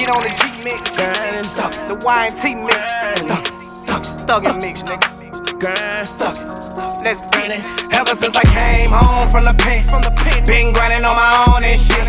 Wade on the G mix, the Y&T mix, thuggin' mix, nigga. Let's get it. Ever since I came home from the pen, been grinding on my own and shit.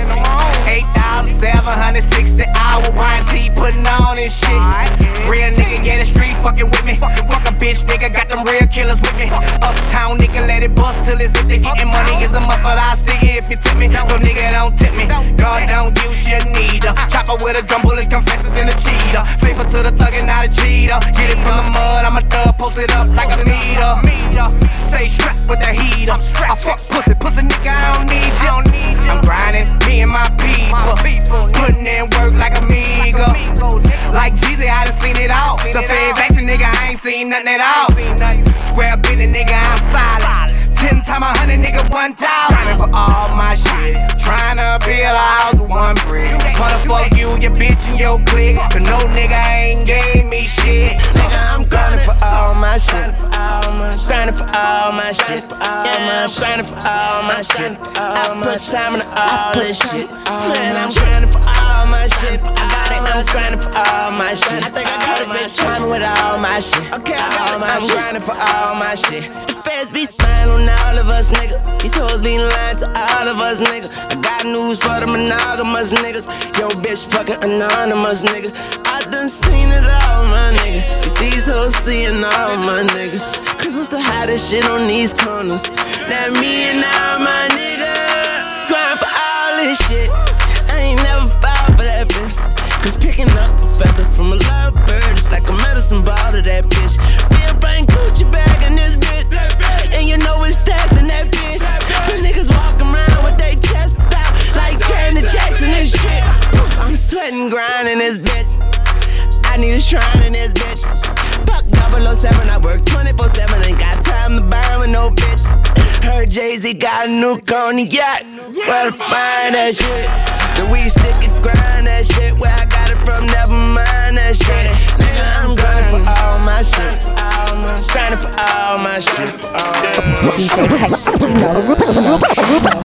8,760 hours, Y&T putting on and shit. Real nigga, yeah, the street fucking with me. Fuck a bitch, nigga, got them real killers with me. Uptown nigga, let it bust till it's empty. Getting money is a must, but I'll stick it if you tip me. So nigga, don't tip me. God don't use your needle. Chopper with a drum, bullets come faster than a cheetah. Safer to the thug and not a cheater. Get it from the mud, I'm a thug, post it up like a meter. Stay strapped with the heater. I fuck pussy nigga, I don't need you. I'm grinding, me and my people. Putting in work like a amiga. Like Jeezy, I done seen it all. The feds action, nigga, I ain't seen nothing at all. Square billion, nigga, I'm solid. 10 times 100, nigga, 1,000. Grinding for all my shit. Trying to build a house with one brick. Wanna fuck you, your bitch, and your clique. But no nigga ain't gave me shit. Nigga, I'm grinding for all my shit. Grinding for all my shit. Yeah, I'm grinding for all my shit. I put time into all this shit. Man, I'm grinding for all my shit. I'm grinding for all my shit. I think I got a bitch grinding with all my shit. Okay, I'm grinding for all my shit. The feds be spying on all of us, nigga. These hoes be lying to all of us, nigga. I got news for the monogamous niggas. Yo, bitch, fucking anonymous, nigga. I done seen it all, my nigga. Cause these hoes seeing all my niggas. Cause what's the hottest shit on these corners? That me and all my niggas. Grind for all this shit. I ain't never fall for that bitch. Cause picking up a feather from a lovebird is like a medicine ball to that bitch. We'll bring Gucci bag in this bitch. And you know it's stashed in that bitch. The niggas walk around with their chests out like Janet Jackson and shit. I'm sweating, grinding this bitch. I need a shrine in this bitch. Fuck 007, I work 24/7. Ain't got time to burn with no bitch. Heard Jay-Z got a new on the yacht. Where to find that shit? The weed stick and grind that shit. Where I got it from, never mind that shit. Nigga, I'm grinding for all my shit. Grinding for all my shit. DJ Hex, you know the rule.